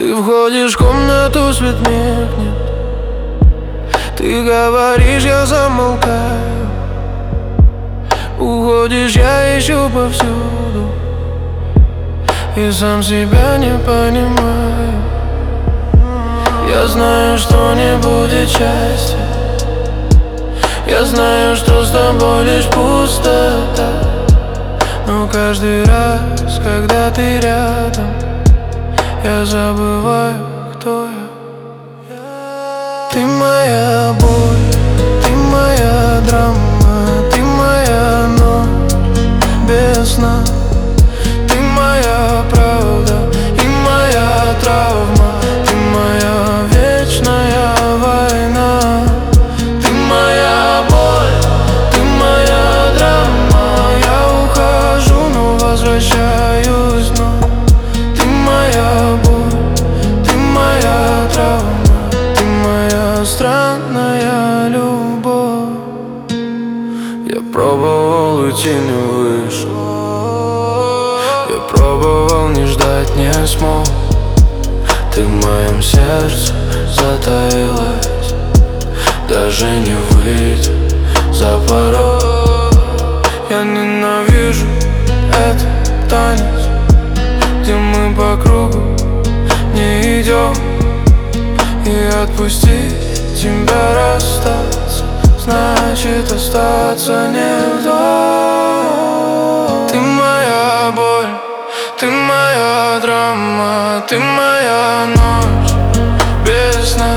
Ты входишь в комнату, свет меркнет. Ты говоришь, я замолкаю. Уходишь, я ищу повсюду и сам себя не понимаю. Я знаю, что не будет счастья. Я знаю, что с тобой лишь пустота. Но каждый раз, когда ты рядом, я забываю, кто я. Ты моя боль, ты моя драма, ты моя ночь без сна. Ты моя правда и моя травма. Ты моя вечная война. Ты моя боль, ты моя драма. Я ухожу, но возвращаюсь вновь. Ты моя боль, ты моя травма. Ты моя странная любовь. Я пробовал уйти, не вышел. Я пробовал не ждать, не смог. Ты в моем сердце затаилась, даже не выйдя за порог. Я ненавижу этот танец, где мы по кругу не идем. И отпустить тебя, расстаться, значит остаться не вдвоем. Ты моя боль, ты моя драма, ты моя ночь без сна.